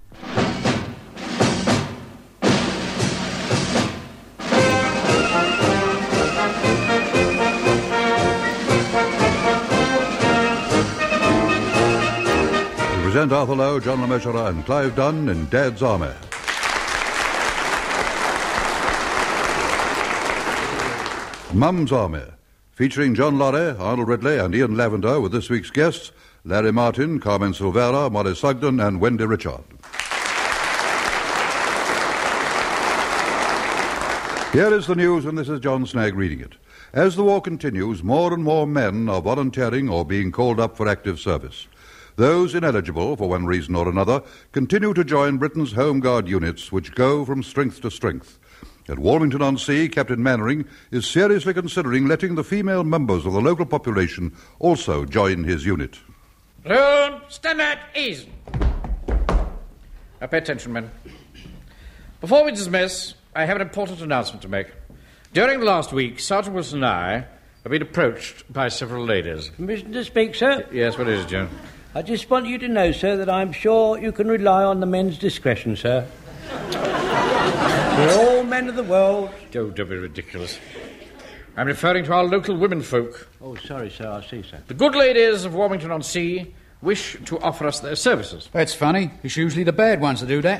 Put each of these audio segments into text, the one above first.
Present Arthur Lowe, John Le Mesurier and Clive Dunn in Dad's Army. Mum's Army, featuring John Lorry, Arnold Ridley and Ian Lavender with this week's guests, Larry Martin, Carmen Silvera, Molly Sugden and Wendy Richard. Here is the news, and this is John Snagg reading it. As the war continues, more and more men are volunteering or being called up for active service. Those ineligible, for one reason or another, continue to join Britain's Home Guard units, which go from strength to strength. At Walmington-on-Sea, Captain Mannering is seriously considering letting the female members of the local population also join his unit. Room, stand at ease. Now pay attention, men. Before we dismiss, I have an important announcement to make. During the last week, Sergeant Wilson and I have been approached by several ladies. Permission to speak, sir? Yes, what is it, Joe? I just want you to know, sir, that I'm sure you can rely on the men's discretion, sir. We're all men of the world. Joe, don't be ridiculous. I'm referring to our local womenfolk. Oh, sorry, sir, I see, sir. The good ladies of Warmington-on-Sea wish to offer us their services. That's funny. It's usually the bad ones that do that.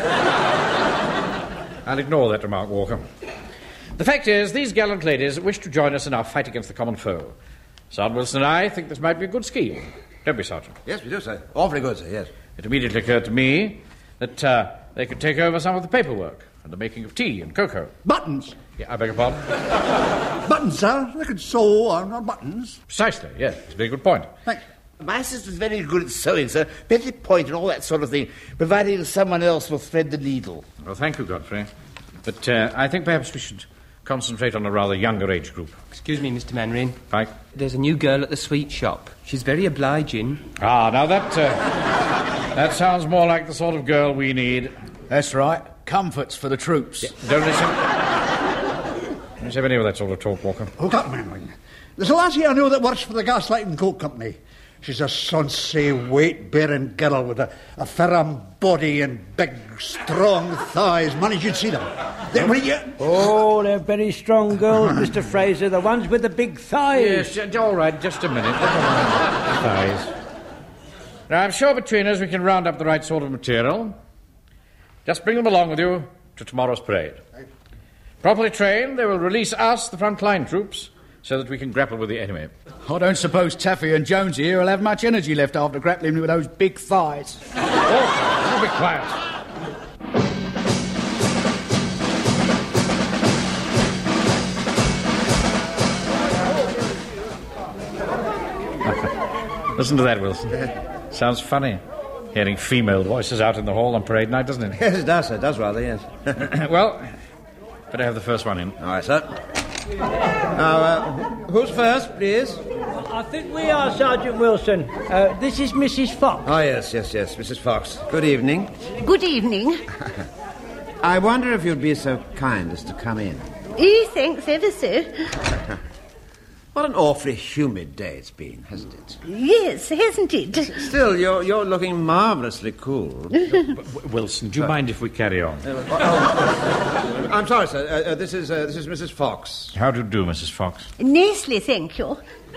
I'll ignore that remark, Walker. The fact is, these gallant ladies wish to join us in our fight against the common foe. Sergeant Wilson and I think this might be a good scheme. Don't we, Sergeant? Yes, we do, sir. Awfully good, sir, yes. It immediately occurred to me that they could take over some of the paperwork and the making of tea and cocoa. Buttons? Yeah, I beg your pardon? Buttons, sir. They could sew on buttons. Precisely, yes. It's a very good point. Thanks. My sister's very good at sewing, sir. Petty point and all that sort of thing, providing someone else will thread the needle. Well, thank you, Godfrey. But I think perhaps we should concentrate on a rather younger age group. Excuse me, Mr. Mannering. Pike? There's a new girl at the sweet shop. She's very obliging. Ah, now that sounds more like the sort of girl we need. That's right. Comforts for the troops. Yeah, don't listen. Don't have any of that sort of talk, Walker. Hold up, Mannering. There's a lassie I know that works for the Gaslight and Coke Company. She's a sonsy, weight-bearing girl with a firm body and big, strong thighs. Man, you should see them. Oh, they're very strong girls, Mr. Fraser. The ones with the big thighs. Yes, all right, just a minute. Thighs. Now, I'm sure between us we can round up the right sort of material. Just bring them along with you to tomorrow's parade. Properly trained, they will release us, the front-line troops, so that we can grapple with the enemy. I don't suppose Taffy and Jonesy here will have much energy left after grappling with those big thighs. Oh, be quiet. Listen to that, Wilson. Sounds funny, hearing female voices out in the hall on parade night, doesn't it? Yes, it does, sir. It does rather, yes. Well, better have the first one in. All right, sir. Now, who's first, please? I think we are, Sergeant Wilson. This is Mrs. Fox. Oh, yes, Mrs. Fox. Good evening. Good evening. I wonder if you'd be so kind as to come in. Thanks ever so. What an awfully humid day it's been, hasn't it? Yes, hasn't it? Still, you're looking marvellously cool. Wilson, do you mind if we carry on? I'm sorry, sir. This is Mrs. Fox. How do you do, Mrs. Fox? Nicely, thank you.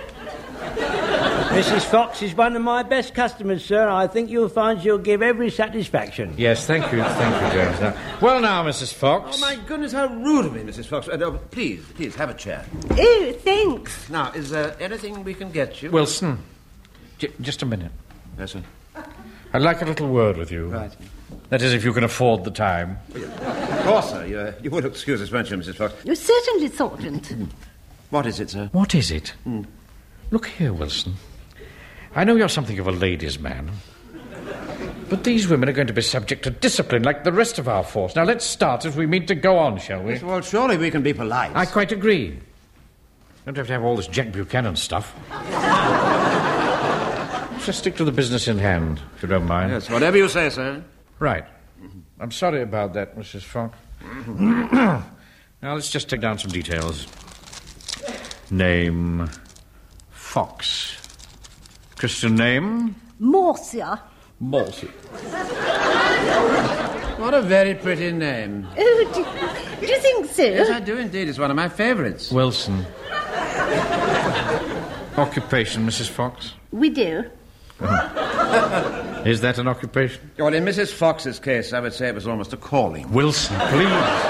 Mrs. Fox is one of my best customers, sir. I think you'll find she'll give every satisfaction. Yes, thank you, James. Well, now, Mrs. Fox. Oh, my goodness, how rude of me, Mrs. Fox. Please, have a chair. Oh, thanks. Now, is there anything we can get you? Wilson, just a minute. Yes, sir. I'd like a little word with you. Right. That is, if you can afford the time. Of course, sir. You would excuse us, won't you, Mrs. Fox? Certainly, Sergeant. What is it, sir? What is it? Look here, Wilson. I know you're something of a ladies' man, but these women are going to be subject to discipline like the rest of our force. Now, let's start as we mean to go on, shall we? Yes, well, surely we can be polite. I quite agree. Don't have to have all this Jack Buchanan stuff. Just stick to the business in hand, if you don't mind. Yes, whatever you say, sir. Right. I'm sorry about that, Mrs. Fox. Now, let's just take down some details. Name... Fox. Christian name? Morsia. Morsia. What a very pretty name. Oh, do you think so? Yes, I do indeed. It's one of my favourites. Wilson. Occupation, Mrs. Fox? Widow. Is that an occupation? Well, in Mrs. Fox's case, I would say it was almost a calling. Wilson, please.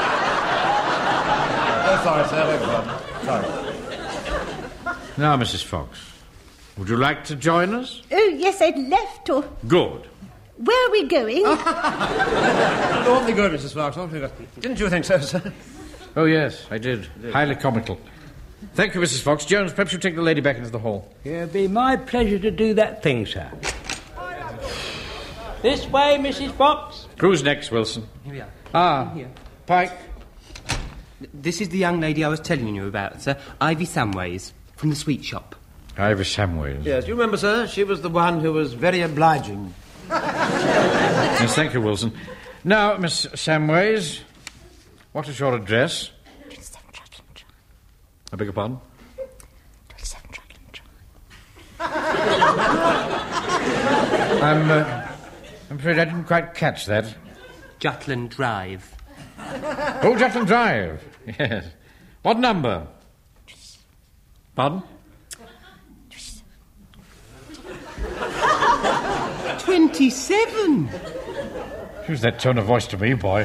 Oh, sorry, sir. Sorry. Now, Mrs. Fox, would you like to join us? Oh, yes, I'd love to. Good. Where are we going? Awfully good, Mrs. Fox. Awfully good. Didn't you think so, sir? Oh, yes, I did. Highly comical. Thank you, Mrs. Fox. Jones, perhaps you take the lady back into the hall. It'll be my pleasure to do that thing, sir. This way, Mrs. Fox. Who's next, Wilson? Here we are. Ah, Here. Pike. This is the young lady I was telling you about, sir. Ivy Samways, from the sweet shop. Ivy Samways. Yes, you remember, sir? She was the one who was very obliging. Yes, thank you, Wilson. Now, Miss Samways, what is your address? 27 Rutland Drive. I beg your pardon? 27 Rutland Drive. I'm afraid I didn't quite catch that. Jutland Drive. Oh, Jutland Drive. Yes. What number? Pardon? 27! Use that tone of voice to me, boy.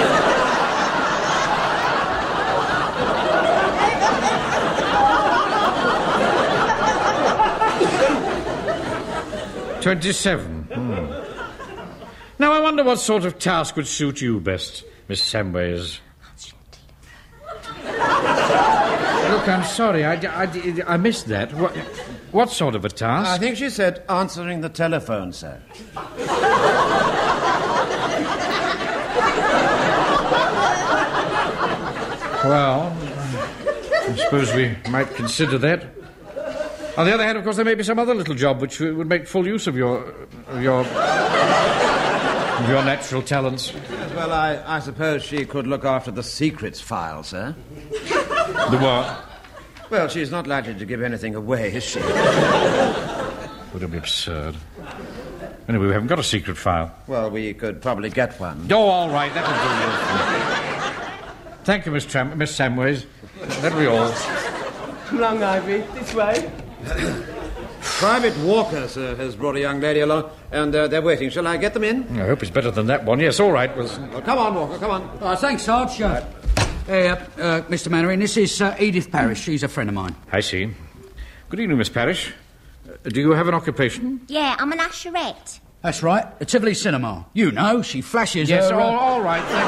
"27. Now, I wonder what sort of task would suit you best, Miss Samways. Look, I'm sorry, I missed that. What sort of a task? I think she said answering the telephone, sir. Well, I suppose we might consider that. On the other hand, of course, there may be some other little job which would make full use of your natural talents. Yes, well, I suppose she could look after the secrets file, sir. The what? Well, she's not likely to give anything away, is she? Would it be absurd? Anyway, we haven't got a secret file. Well, we could probably get one. Oh, all right, that'll do. Thank you, Miss Samways. That'll be all. Long Ivy, this way. Private Walker, sir, has brought a young lady along, and they're waiting. Shall I get them in? I hope it's better than that one. Yes, all right, Wilson. Well, come on, Walker, come on. Oh, thanks, Sarge. Hey, Mr. Mannering, this is Edith Parrish. She's a friend of mine. I see. Good evening, Miss Parrish. Do you have an occupation? Yeah, I'm an usherette. That's right, the Tivoli Cinema. You know, she flashes Yes, her... all right, thank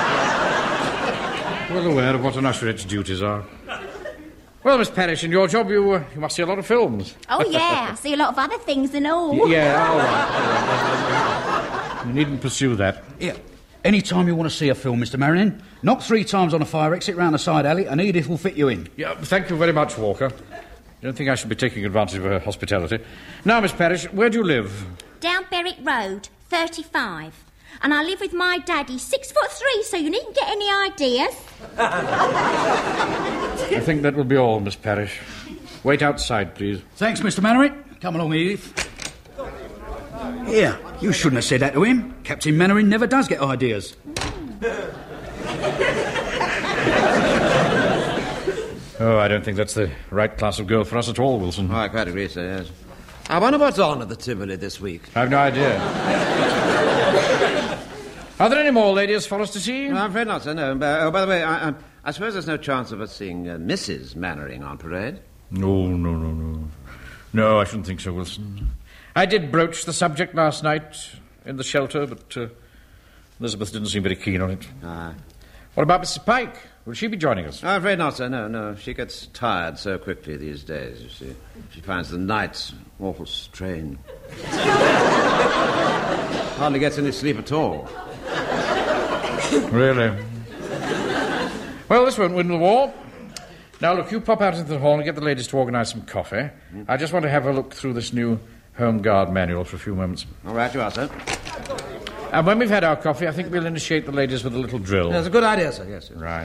you. Well aware of what an usherette's duties are. Well, Miss Parrish, in your job, you must see a lot of films. Oh, yeah, I see a lot of other things and all. Yeah, all right. You needn't pursue that. Yeah. Any time you want to see a film, Mr. Mannering, knock 3 times on a fire exit round the side alley and Edith will fit you in. Yeah, thank you very much, Walker. I don't think I should be taking advantage of her hospitality. Now, Miss Parrish, where do you live? Down Berwick Road, 35. And I live with my daddy, 6'3", so you needn't get any ideas. I think that will be all, Miss Parrish. Wait outside, please. Thanks, Mr. Mannering. Come along, Edith. Here, you shouldn't have said that to him. Captain Mannering never does get ideas. Oh, I don't think that's the right class of girl for us at all, Wilson. Oh, I quite agree, sir, yes. I wonder what's on at the Tivoli this week. I've no idea. Are there any more ladies for us to see? No, I'm afraid not, sir, no. Oh, by the way, I suppose there's no chance of us seeing Mrs. Mannering on parade? No. No, I shouldn't think so, Wilson. I did broach the subject last night in the shelter, but Elizabeth didn't seem very keen on it. What about Mrs. Pike? Will she be joining us? I'm afraid not, sir, no. She gets tired so quickly these days, you see. She finds the nights awful strain. Hardly gets any sleep at all. Really? Well, this won't win the war. Now, look, you pop out into the hall and get the ladies to organise some coffee. I just want to have a look through this new Home Guard manual for a few moments. All right, you are, sir. And when we've had our coffee, I think we'll initiate the ladies with a little drill. That's a good idea, sir, yes. Right.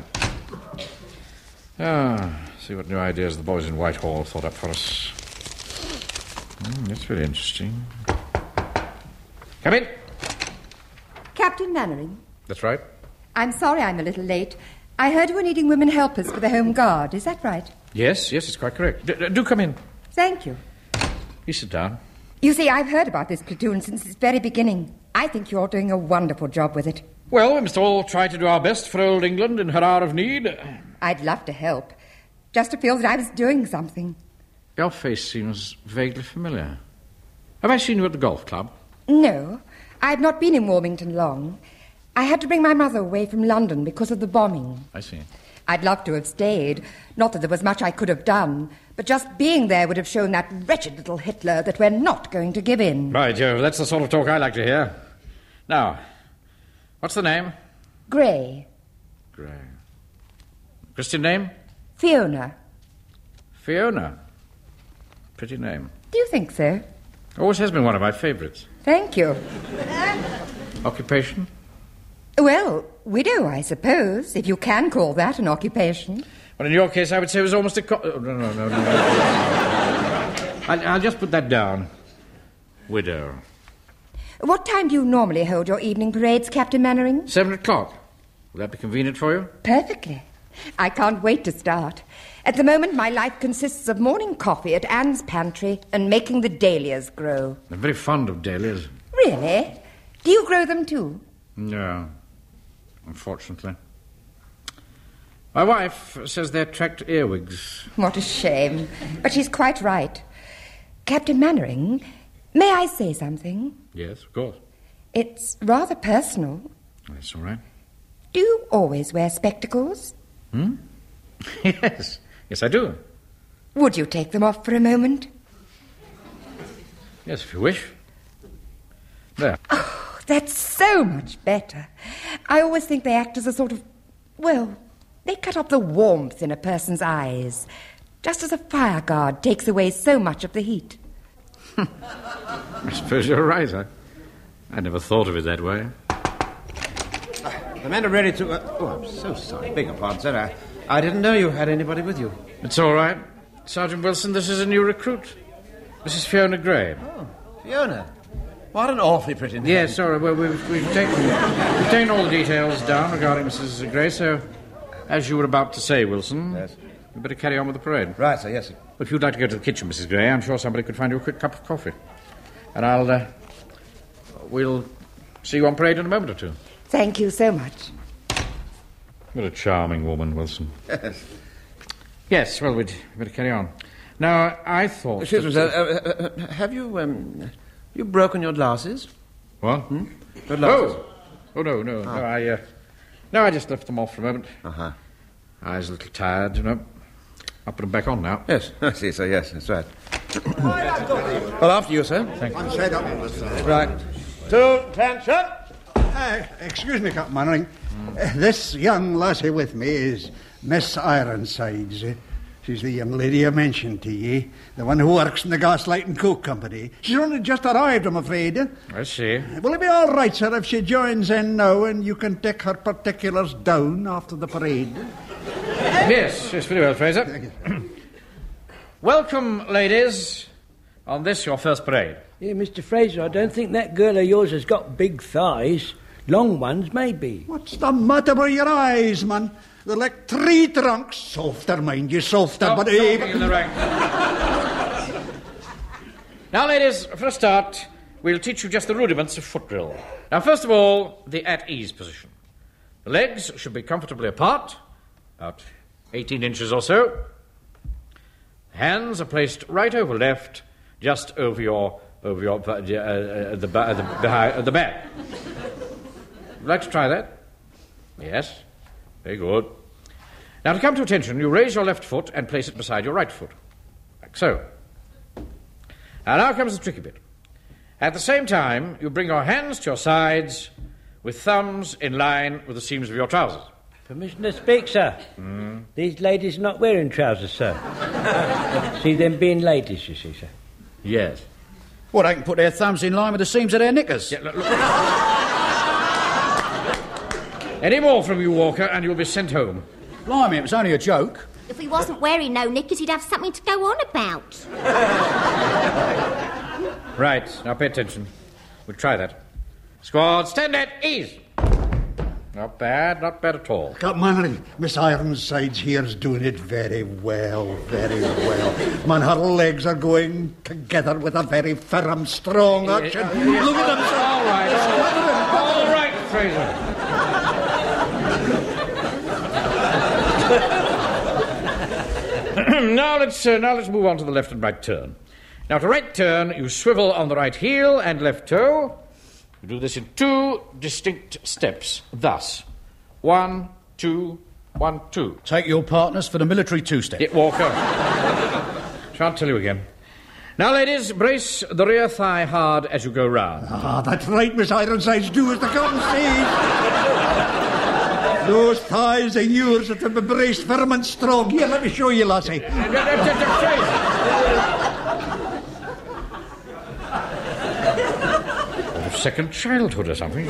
See what new ideas the boys in Whitehall have thought up for us. That's very interesting. Come in. Captain Mannering? That's right. I'm sorry I'm a little late. I heard you were needing women helpers for the Home Guard. Is that right? Yes, it's quite correct. Do come in. Thank you. You sit down. You see, I've heard about this platoon since its very beginning. I think you're doing a wonderful job with it. Well, we must all try to do our best for old England in her hour of need. I'd love to help, just to feel that I was doing something. Your face seems vaguely familiar. Have I seen you at the golf club? No, I've not been in Warmington long. I had to bring my mother away from London because of the bombing. I see. I'd love to have stayed. Not that there was much I could have done, but just being there would have shown that wretched little Hitler that we're not going to give in. By Jove, that's the sort of talk I like to hear. Now, what's the name? Gray. Gray. Christian name? Fiona. Fiona. Pretty name. Do you think so? Always has been one of my favourites. Thank you. Occupation? Well, widow, I suppose, if you can call that an occupation. Well, in your case, I would say it was almost a... No. I'll just put that down. Widow. What time do you normally hold your evening parades, Captain Mannering? 7 o'clock. Will that be convenient for you? Perfectly. I can't wait to start. At the moment, my life consists of morning coffee at Anne's pantry and making the dahlias grow. I'm very fond of dahlias. Really? Do you grow them too? No, unfortunately. My wife says they attract earwigs. What a shame. But she's quite right. Captain Mannering, may I say something? Yes, of course. It's rather personal. That's all right. Do you always wear spectacles? Yes, I do. Would you take them off for a moment? Yes, if you wish. There. Oh, that's so much better. I always think they act as a sort of... Well, they cut off the warmth in a person's eyes, just as a fire guard takes away so much of the heat. I suppose you're right. I never thought of it that way. The men are ready to... I'm so sorry. Beg your pardon, sir. I didn't know you had anybody with you. It's all right. Sergeant Wilson, this is a new recruit. Mrs. Fiona Gray. Oh, Fiona. What an awfully pretty name. Yes, sorry. Well, we've taken all the details down regarding Mrs. Gray, so as you were about to say, Wilson, yes, you better carry on with the parade. Right, sir, yes, sir. If you'd like to go to the kitchen, Mrs. Gray, I'm sure somebody could find you a quick cup of coffee. And we'll see you on parade in a moment or two. Thank you so much. What a charming woman, Wilson. Yes, well, we'd better carry on. Now, I thought... Excuse me, sir. Have you, you broken your glasses? What? Your glasses? Oh, no. No, I just left them off for a moment. Uh-huh. I was a little tired, you know. I'll put them back on now. Yes, I see, sir, yes, that's right. Well, after you, sir. Thank you. Right. To attention. Excuse me, Captain Mannering. This young lassie with me is Miss Ironsides. She's the young lady I mentioned to ye, the one who works in the Gaslight and Coke Company. She's only just arrived, I'm afraid. I see. Will it be all right, sir, if she joins in now and you can take her particulars down after the parade? Yes, very well, Fraser. Thank you. Welcome, ladies, on this, your first parade. Yeah, Mr. Fraser, I don't think that girl of yours has got big thighs. Long ones, maybe. What's the matter with your eyes, man? They're like tree trunks. Softer, mind you, softer. Stop but talking in the rank. Now, ladies, for a start, we'll teach you just the rudiments of foot drill. Now, first of all, the at-ease position. The legs should be comfortably apart, about 18 inches or so. Hands are placed right over left, just over the back. Would you like to try that? Yes. Very good. Now, to come to attention, you raise your left foot and place it beside your right foot. Like so. Now comes the tricky bit. At the same time, you bring your hands to your sides with thumbs in line with the seams of your trousers. Permission to speak, sir. These ladies are not wearing trousers, sir. See them being ladies, you see, sir. Yes. Well, they can put their thumbs in line with the seams of their knickers. Yeah, look. Any more from you, Walker, and you'll be sent home. Blimey, it was only a joke. If he wasn't wearing no knickers, he'd have something to go on about. Right, now pay attention. We'll try that. Squad, stand at ease. Not bad at all. Captain Mannering, Miss Ironsides here's doing it very well, very well. Man, her legs are going together with a very firm, strong action. Look at them, sir. All right, Fraser. Now let's move on to the left and right turn. Now, to right turn, you swivel on the right heel and left toe. You do this in 2 distinct steps. Thus, 1, 2, 1, 2. Take your partners for the military two-step. Walker. Shan't tell you again. Now, ladies, brace the rear thigh hard as you go round. Ah, that's right, Miss Ironsides. Do as the captain says. Those thighs of yours are to be braced firm and strong. Here, let me show you, lassie. Second childhood or something.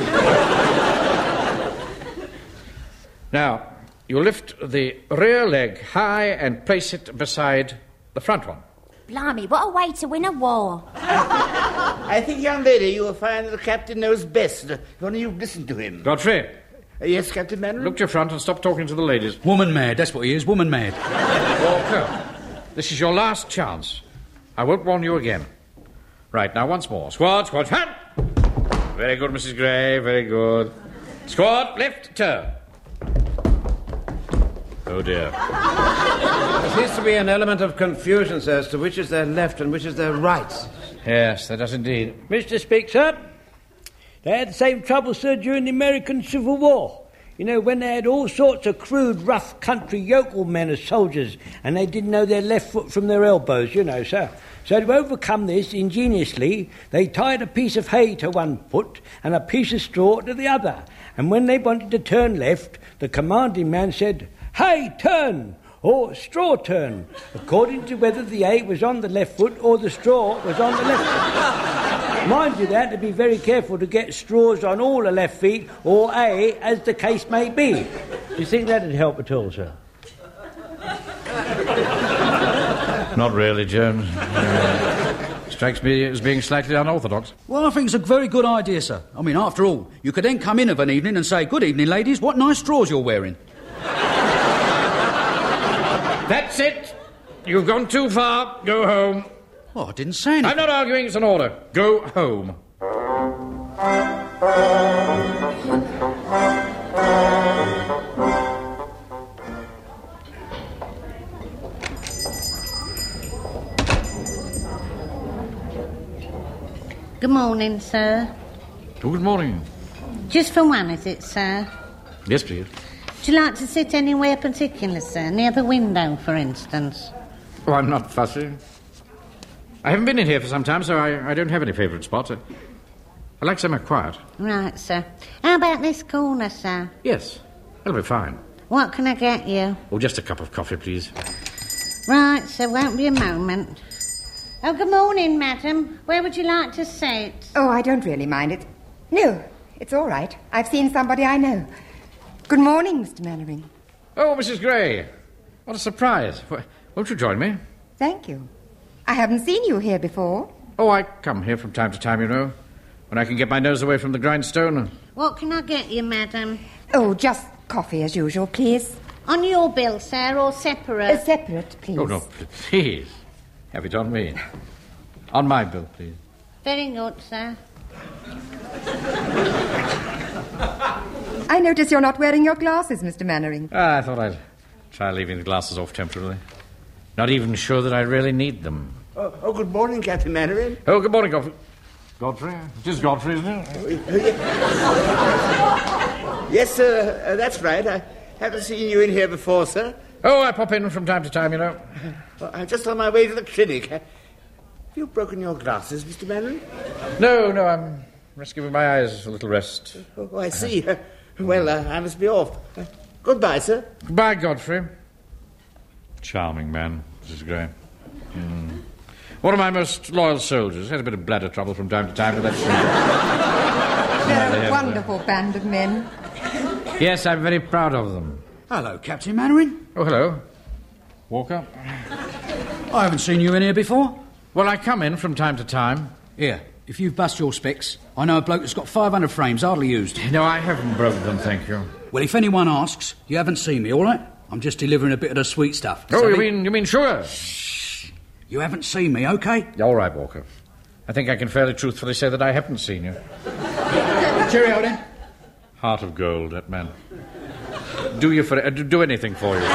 Now, you lift the rear leg high and place it beside the front one. Blimey, what a way to win a war. I think, young lady, you will find that the captain knows best. If only you listen to him. Godfrey. Yes, Captain Mannering? Look to your front and stop talking to the ladies. Woman mad, that's what he is, woman mad. Walker, this is your last chance. I won't warn you again. Right, now once more. Squad, hand! Very good, Mrs. Gray, very good. Squad, left, turn. Oh, dear. There seems to be an element of confusion, sir, as to which is their left and which is their right. Yes, there does indeed. Mr. Speaker, they had the same trouble, sir, during the American Civil War. You know, when they had all sorts of crude, rough country yokel men as soldiers, and they didn't know their left foot from their elbows, you know, sir. So to overcome this, ingeniously, they tied a piece of hay to one foot and a piece of straw to the other. And when they wanted to turn left, the commanding man said, "Hay, turn!" or "straw, turn," according to whether the hay was on the left foot or the straw was on the left foot. Mind you that, to be very careful to get straws on all the left feet, or hay, as the case may be. Do you think that'd help at all, sir? Not really, Jones. Strikes me as being slightly unorthodox. Well, I think it's a very good idea, sir. I mean, after all, you could then come in of an evening and say, "Good evening, ladies, what nice straws you're wearing." That's it. You've gone too far. Go home. Oh, I didn't say anything. I'm not arguing, it's an order. Go home. Good morning, sir. Oh, good morning. Just for one, is it, sir? Yes, please. Would you like to sit anywhere particular, sir? Near the window, for instance? Oh, I'm not fussy. I haven't been in here for some time, so I don't have any favourite spots. I like somewhere quiet. Right, sir. How about this corner, sir? Yes, that'll be fine. What can I get you? Oh, just a cup of coffee, please. Right, sir, won't be a moment. Oh, good morning, madam. Where would you like to sit? Oh, I don't really mind it. No, it's all right. I've seen somebody I know. Good morning, Mr. Mannering. Oh, Mrs. Gray. What a surprise. Won't you join me? Thank you. I haven't seen you here before. Oh, I come here from time to time, you know, when I can get my nose away from the grindstone. What can I get you, madam? Oh, just coffee as usual, please. On your bill, sir, or separate? Separate, please. Oh, no, please. Have it on me. On my bill, please. Very good, sir. I notice you're not wearing your glasses, Mr. Mannering. I thought I'd try leaving the glasses off temporarily. Not even sure that I really need them. Oh, good morning, Captain Mannering. Oh, good morning, Godfrey. Godfrey? It is Godfrey, isn't it? Yes, sir, that's right. I haven't seen you in here before, sir. Oh, I pop in from time to time, you know. Well, I'm just on my way to the clinic. Have you broken your glasses, Mr. Mannering? No, I'm just giving my eyes a little rest. Oh, I see. Well, I must be off. Goodbye, sir. Goodbye, Godfrey. Charming man, Mrs. Gray. One of my most loyal soldiers. Had a bit of bladder trouble from time to time, but that's... They're a wonderful band of men. Yes, I'm very proud of them. Hello, Captain Mannering. Oh, hello. Walker. I haven't seen you in here before. Well, I come in from time to time. Here, if you've bust your specs, I know a bloke that's got 500 frames, hardly used. No, I haven't broken them, thank you. Well, if anyone asks, you haven't seen me, all right? I'm just delivering a bit of the sweet stuff. Oh, you mean sugar? Shh. You haven't seen me, OK? All right, Walker. I think I can fairly truthfully say that I haven't seen you. Cheerio, then. Heart of gold, that man. Do anything for you.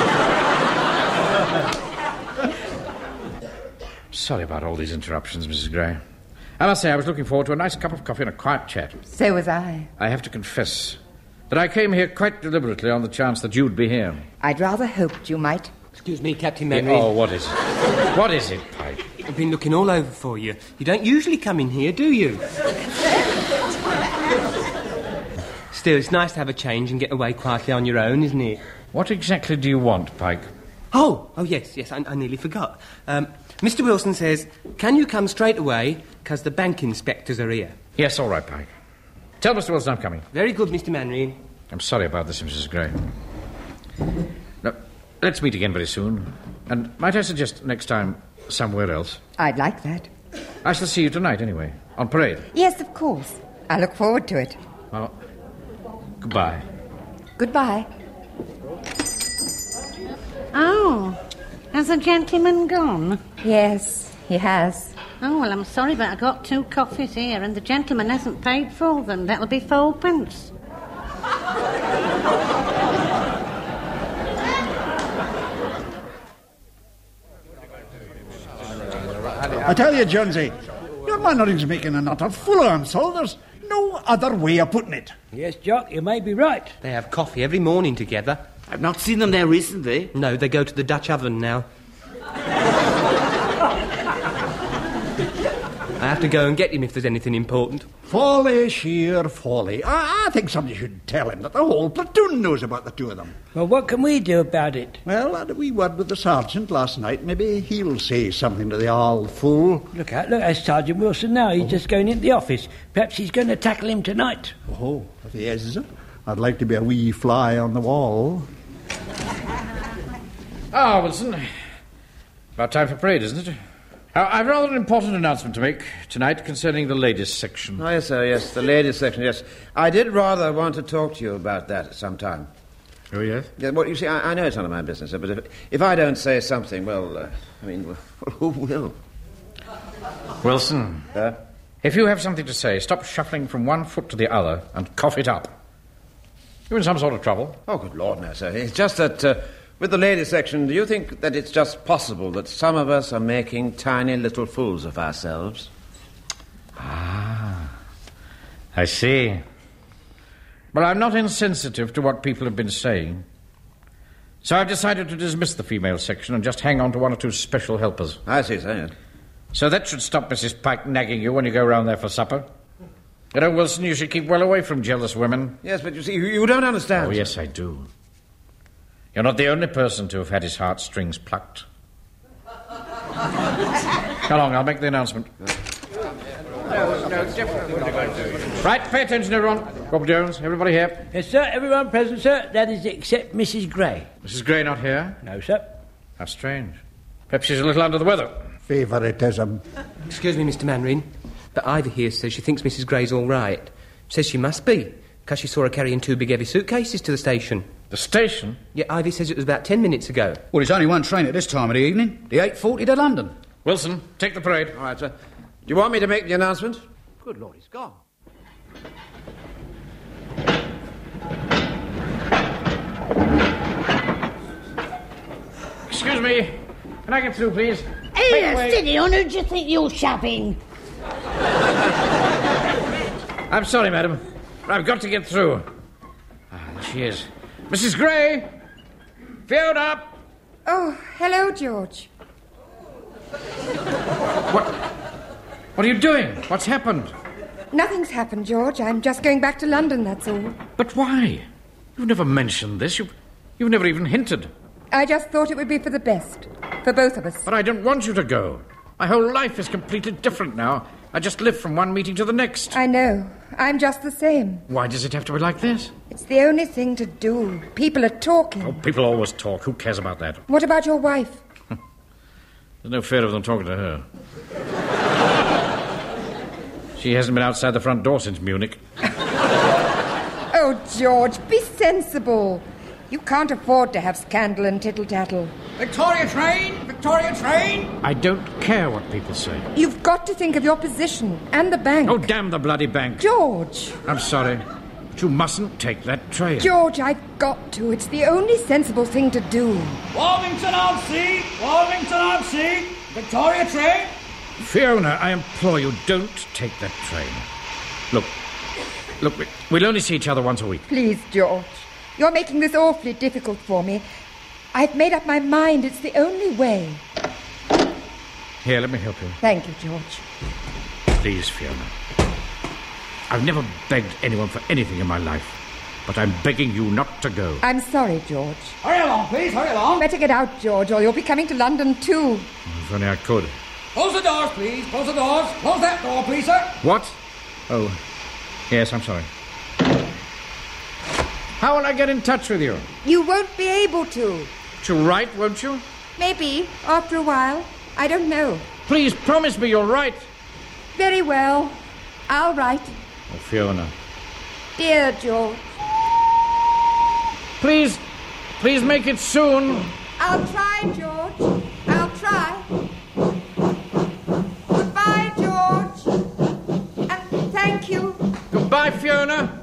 Sorry about all these interruptions, Mrs. Gray. I must say I was looking forward to a nice cup of coffee and a quiet chat. So was I. I have to confess that I came here quite deliberately on the chance that you'd be here. I'd rather hoped you might. Excuse me, Captain Mannering. Oh, what is it? What is it, Pike? I've been looking all over for you. You don't usually come in here, do you? Still, it's nice to have a change and get away quietly on your own, isn't it? What exactly do you want, Pike? Oh, yes, I nearly forgot. Mr. Wilson says, can you come straight away, because the bank inspectors are here? Yes, all right, Pike. Tell Mr. Wilson I'm coming. Very good, Mr. Mannering. I'm sorry about this, Mrs. Gray. Now, let's meet again very soon. And might I suggest next time somewhere else? I'd like that. I shall see you tonight, anyway, on parade. Yes, of course. I look forward to it. Well, goodbye. Goodbye. Oh, has the gentleman gone? Yes, he has. Oh, well, I'm sorry, but I got 2 coffees here and the gentleman hasn't paid for them. That'll be 4p. I tell you, Jonesy, your Mannering's making an utter fool of himself. There's no other way of putting it. Yes, Jock, you may be right. They have coffee every morning together. I've not seen them there recently. No, they go to the Dutch oven now. I have to go and get him if there's anything important. Folly, sheer folly. I think somebody should tell him that the whole platoon knows about the 2 of them. Well, what can we do about it? Well, I had a wee word with the sergeant last night. Maybe he'll say something to the old fool. Look at Sergeant Wilson now. He's just going into the office. Perhaps he's going to tackle him tonight. Oh, if he is, I'd like to be a wee fly on the wall. Ah, Wilson. About time for parade, isn't it? I've rather an important announcement to make tonight concerning the ladies' section. Oh, yes, sir, yes, the ladies' section, yes. I did rather want to talk to you about that at some time. Oh, yes? Yeah, well, you see, I know it's none of my business, sir, but if I don't say something, well, who will? Wilson, if you have something to say, stop shuffling from one foot to the other and cough it up. You in some sort of trouble? Oh, good Lord, no, sir. It's just that... with the ladies' section, do you think that it's just possible that some of us are making tiny little fools of ourselves? Ah, I see. But I'm not insensitive to what people have been saying. So I've decided to dismiss the female section and just hang on to 1 or 2 special helpers. I see, sir, yes. So that should stop Mrs. Pike nagging you when you go round there for supper. You know, Wilson, you should keep well away from jealous women. Yes, but you see, you don't understand. Oh, yes, I do. You're not the only person to have had his heartstrings plucked. Come along, I'll make the announcement. No, definitely. Right, pay attention, everyone. Bob Jones, everybody here? Yes, sir, everyone present, sir. That is except Mrs. Gray. Mrs. Gray not here? No, sir. How strange. Perhaps she's a little under the weather. Favouritism. Excuse me, Mr. Mannering, but Ivy here says she thinks Mrs. Gray's all right. Says she must be, because she saw her carrying 2 big heavy suitcases to the station. The station? Yeah, Ivy says it was about 10 minutes ago. Well, it's only one train at this time of the evening. The 8:40 to London. Wilson, take the parade. All right, sir. Do you want me to make the announcement? Good Lord, he's gone. Excuse me. Can I get through, please? Hey, steady on. Who do you think you're shoving? I'm sorry, madam. I've got to get through. There she is. Mrs. Gray! Fiona! Oh, hello, George. What are you doing? What's happened? Nothing's happened, George. I'm just going back to London, that's all. But why? You've never mentioned this. You've never even hinted. I just thought it would be for the best. For both of us. But I don't want you to go. My whole life is completely different now. I just live from one meeting to the next. I know. I'm just the same. Why does it have to be like this? It's the only thing to do. People are talking. Oh, people always talk. Who cares about that? What about your wife? There's no fear of them talking to her. She hasn't been outside the front door since Munich. Oh, George, be sensible. You can't afford to have scandal and tittle-tattle. Victoria train! Victoria train! I don't care what people say. You've got to think of your position and the bank. Oh, damn the bloody bank. George! I'm sorry, but you mustn't take that train. George, I've got to. It's the only sensible thing to do. Warmington on sea! Warmington on sea! Victoria train! Fiona, I implore you, don't take that train. Look, we'll only see each other once a week. Please, George. You're making this awfully difficult for me. I've made up my mind. It's the only way. Here, let me help you. Thank you, George. Please, Fiona. I've never begged anyone for anything in my life, but I'm begging you not to go. I'm sorry, George. Hurry along, please, hurry along. Better get out, George, or you'll be coming to London too. If only I could. Close the doors, please. Close the doors. Close that door, please, sir. What? Oh, yes, I'm sorry. How will I get in touch with you? You won't be able to. To write, won't you? Maybe, after a while. I don't know. Please promise me you'll write. Very well. I'll write. Oh, Fiona. Dear George. Please make it soon. I'll try, George. I'll try. Goodbye, George. And thank you. Goodbye, Fiona.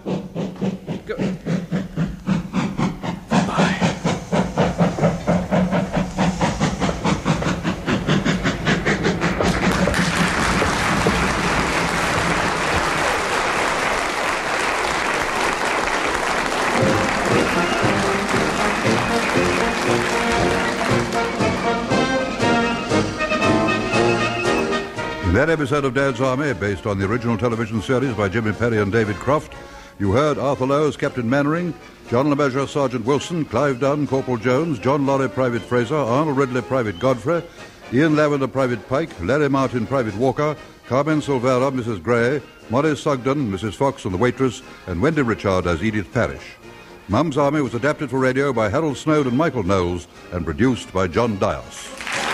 In that episode of Dad's Army, based on the original television series by Jimmy Perry and David Croft, you heard Arthur Lowe as Captain Mannering, John LeMessurier Sergeant Wilson, Clive Dunn Corporal Jones, John Lorry Private Fraser, Arnold Ridley Private Godfrey, Ian Lavender Private Pike, Larry Martin Private Walker, Carmen Silvera Mrs. Gray, Maurice Sugden Mrs. Fox and the waitress, and Wendy Richard as Edith Parrish. Mum's Army was adapted for radio by Harold Snowd and Michael Knowles and produced by John Dias.